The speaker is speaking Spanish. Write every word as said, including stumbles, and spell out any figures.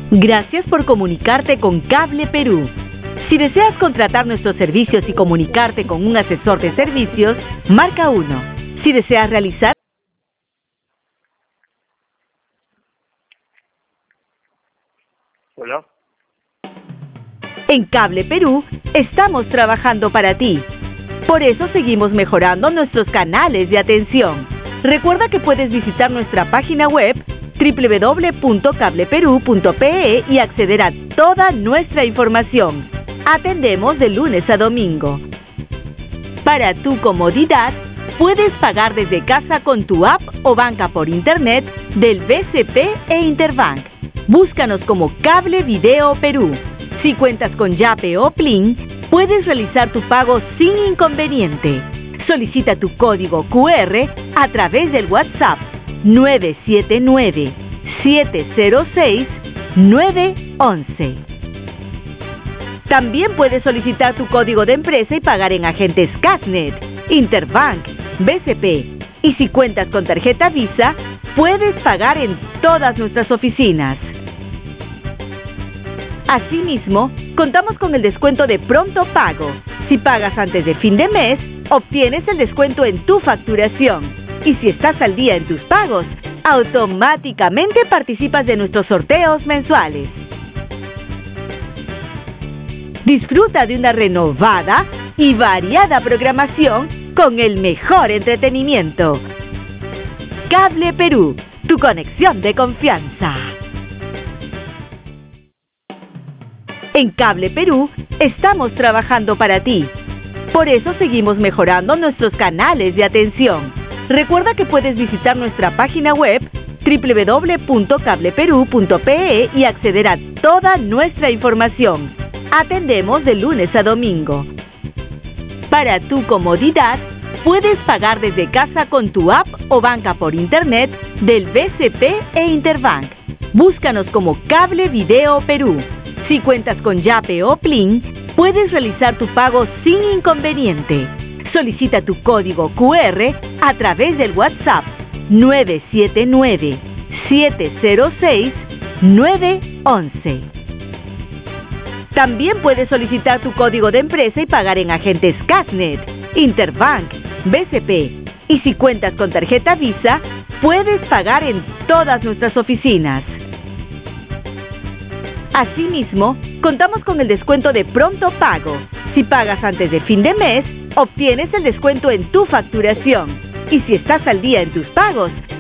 Gracias por comunicarte con Cable Perú. Si deseas contratar nuestros servicios y comunicarte con un asesor de servicios, marca uno. Si deseas realizar... Hola. En Cable Perú estamos trabajando para ti. Por eso seguimos mejorando nuestros canales de atención. Recuerda que puedes visitar nuestra página web doble u doble u doble u punto cable perú punto pe e y acceder a toda nuestra información. Atendemos de lunes a domingo. Para tu comodidad, puedes pagar desde casa con tu app o banca por internet del B C P e Interbank. Búscanos como Cable Video Perú. Si cuentas con Yape o Plin, puedes realizar tu pago sin inconveniente. Solicita tu código cu erre a través del WhatsApp nueve siete nueve, siete cero seis, nueve once. También puedes solicitar tu código de empresa y pagar en agentes Casnet, Interbank, B C P. Y si cuentas con tarjeta Visa, puedes pagar en todas nuestras oficinas. Asimismo, contamos con el descuento de pronto pago. Si pagas antes de fin de mes, obtienes el descuento en tu facturación. Y si estás al día en tus pagos, automáticamente participas de nuestros sorteos mensuales. Disfruta de una renovada y variada programación con el mejor entretenimiento. Cable Perú, tu conexión de confianza. En Cable Perú estamos trabajando para ti. Por eso seguimos mejorando nuestros canales de atención. Recuerda que puedes visitar nuestra página web doble u doble u doble u punto cable perú punto pe e y acceder a toda nuestra información. Atendemos de lunes a domingo. Para tu comodidad, puedes pagar desde casa con tu app o banca por internet del B C P e Interbank. Búscanos como Cable Video Perú. Si cuentas con Yape o Plin, puedes realizar tu pago sin inconveniente. Solicita tu código cu erre a través del WhatsApp nueve siete nueve, siete cero seis, nueve once. También puedes solicitar tu código de empresa y pagar en agentes Casnet, Interbank, B C P. Y si cuentas con tarjeta Visa, puedes pagar en todas nuestras oficinas. Asimismo, contamos con el descuento de pronto pago. Si pagas antes de fin de mes, obtienes el descuento en tu facturación. Y si estás al día en tus pagos,